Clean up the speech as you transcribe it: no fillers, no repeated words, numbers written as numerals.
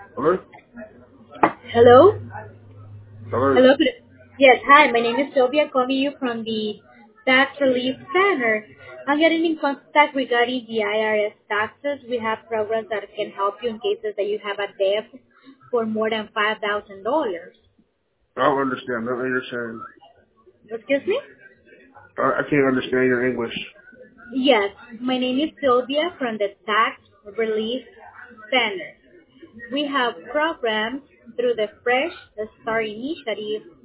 Hello? Hello? Hello? Hello? Yes, hi. My name is Sylvia calling you from the Tax Relief Center. I'm getting in contact regarding the IRS taxes. We have programs that can help you in cases that you have a debt for more than $5,000. I don't understand nothing you're saying. Excuse me? I can't understand your English. Yes, my name is Sylvia from the Tax Relief Center. We have programs through the Fresh Start Initiative